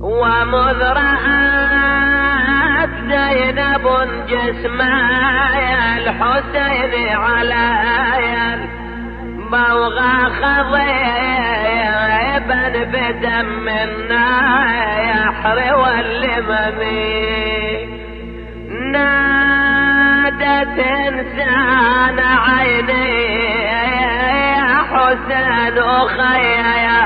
ومذ رأت زينب جسمايا الحسين على بوغى خضيبا بدم النايحر واللممي نادت إنسان عيني يا حسين أخي يا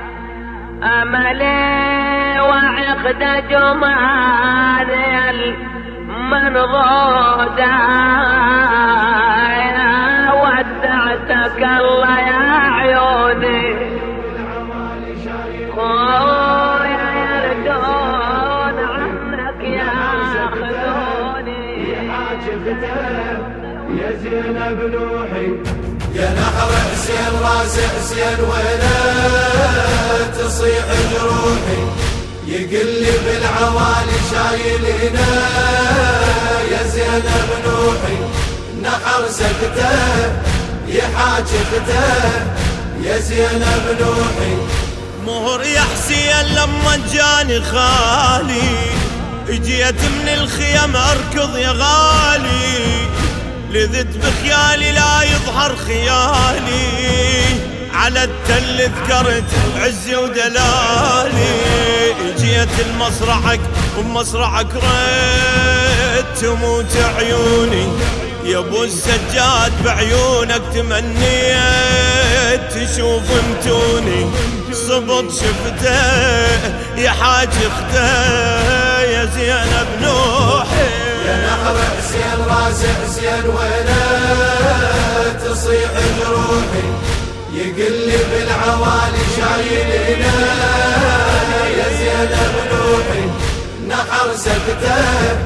أملي وعقد جمالي المنضودة ودعتك الله يا عيوني خويا يردون عنك يا خلوني يا زينب نوحي يا نحر حسين راس حسين ولا تصيح جروحي يقلي بالعوالي شايلنا يا زينب نوحي نحر سكته يحاجفته يا زينب نوحي مهر يا حسين لما جاني خالي اجيت من الخيم اركض يا غالي لذت بخيالي لا يظهر خيالي على التل ذكرت عزي ودلالي جيت المصرعك ومصرعك ريت تموت عيوني يا ابو السجاد بعيونك تمنيت تشوف متوني صبت شفته يا حاج اخته يا زينب نوحي يا نحر حسين راس حسين ولا تصيح جروحي يقلي بالعوالي شايلنا يا زينب نوحي نحر سكته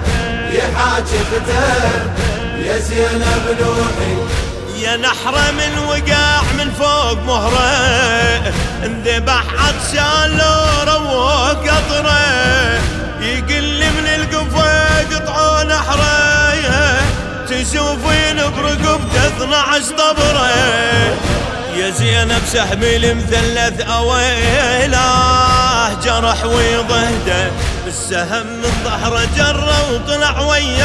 يحاجفته يا زينب نوحي يا نحرة من وقع من فوق مهره انذبح عطشان لو روق قطره يقل من القفا قطعوا نحره تشوفين برقبته 12 طبره يا زينب سحبي المثلث اويله جرح ويضهده السهم من ظهره جره وطلع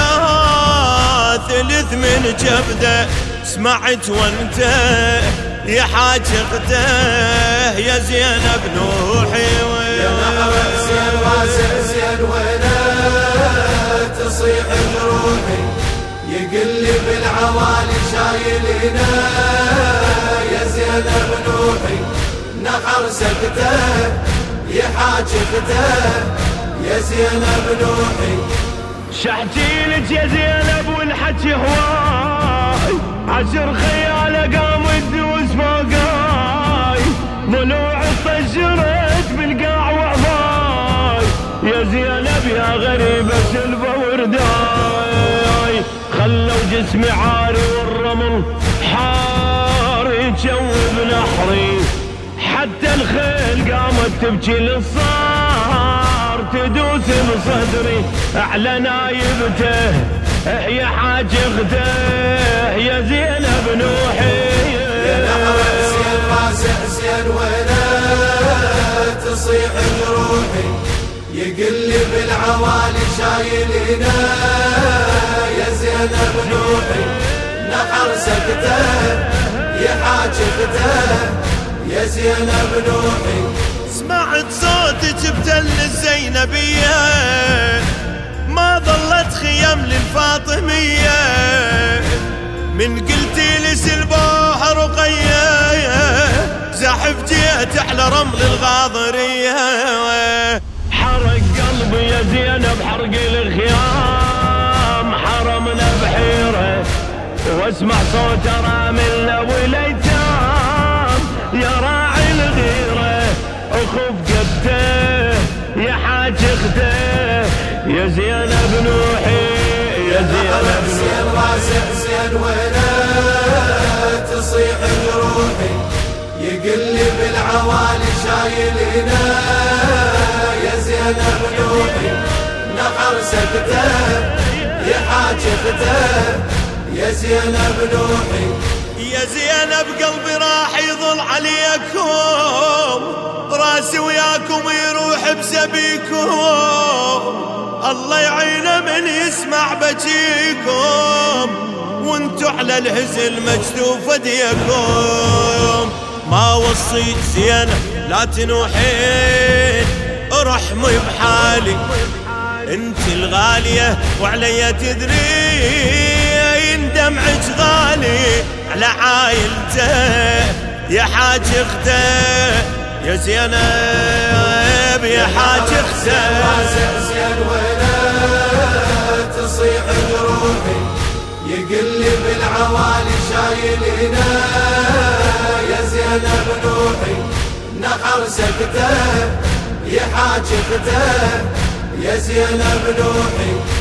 وياه 3 من جبده سمعت وانت يا حاج اخته يا زينب نوحي يا نحر حسين راس حسين ولا تصيح جروحي يقلي بالعوالي شايلنا يا زينب نوحي نحر سكته يحاجفته يا زينب نوحي شحجيلك يا زينب والحكي هواي عشر خياله قام الدوس فوقاي ضلوع طجرت بالقاع وعضاي يا زينب يا غريبة سلفة ورداي خلوا جسمي عاري والرمل حار يجوب نحري حتى الخيل قامت تبكي للصار تدوس بصدري اعلى نايبته يا حاج اخته يا زينب نوحي يا نحر حسين راس حسين ولا تصيح جروحي يقلي بالعوالي شايلنا يا زينب نوحي نحر سكته يحاجفته يا زينب نوحي سمعت صوتك بتل الزينبية ما ظلت خيم للفاطمية من قلتي لي سلبوح رقية زحف جيت على رمل الغاضرية حرق قلبي يا زينب حرق الخيام حرمنا بحيرة واسمع صوت راملنا والايتام يا راعي الغيرة اخف قبته يا حاج اخته يا زينب نوحي يا زينب حسين راس حسين ولا تصيح جروحي يقلي بالعوالي شايلنا يا زينب نوحي نحر سكته يحاجفته يا زينب نوحي يا زينب قلبي راح يظل عليكم راسي وياكم يروح بزينب بيكم، الله يعينه من يسمع بجيكم، وانتو على الهزل مجدوف ديكم. ما وصيت زينب لا تنوحين، ارحمي بحالي انت الغالية وعليا تدرين، دمعك غالي على عايلته يا حاج اخته، يا زينب يا حاج اخته. زين ولا تصيح جروحي، يقلي بالعوالي شايلنا يا زينب نوحي، نحر سكته يا حاج اخته، يا زينب نوحي